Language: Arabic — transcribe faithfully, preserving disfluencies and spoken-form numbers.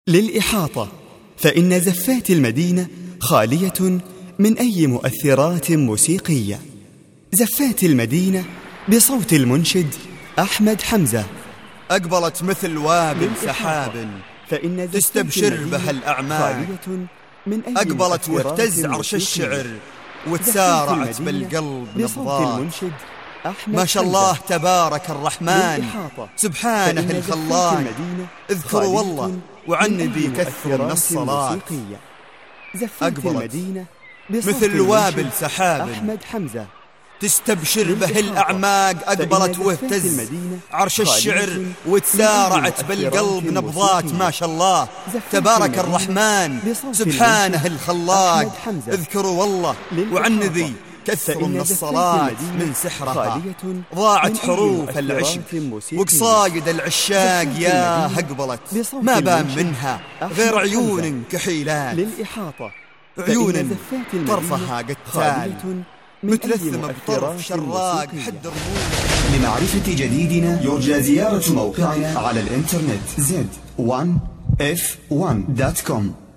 للإحاطة، فإن زفات المدينة خالية من أي مؤثرات موسيقية. زفات المدينة بصوت المنشد أحمد حمزة. أقبلت مثل وابل سحاب فإن تستبشر بها الأعماق، أقبلت واهتز عرش الشعر وتسارعت بالقلب نبضات. ما شاء الله تبارك الرحمن سبحانه الخلاق، اذكروا والله وعن نبي كثروا من الصلاة. أقبلت مثل وابل سحاب أحمد حمزة تستبشر به الأعماق، أقبلت واهتز عرش الشعر وتسارعت بالقلب نبضات. ما شاء الله تبارك الرحمن سبحانه الخلاق، اذكروا والله وعن نبي كثروا من الصلاة. من سحرها ضاعت حروف العشق وقصايد العشاق، يا أقبلت ما بان منها غير عيون كحيلات، عيون طرفها قتال متلثمة بطرف شراق حد رموز. لمعرفة جديدنا يرجى زيارة موقعنا على الإنترنت زد وان اف وان دوت كوم.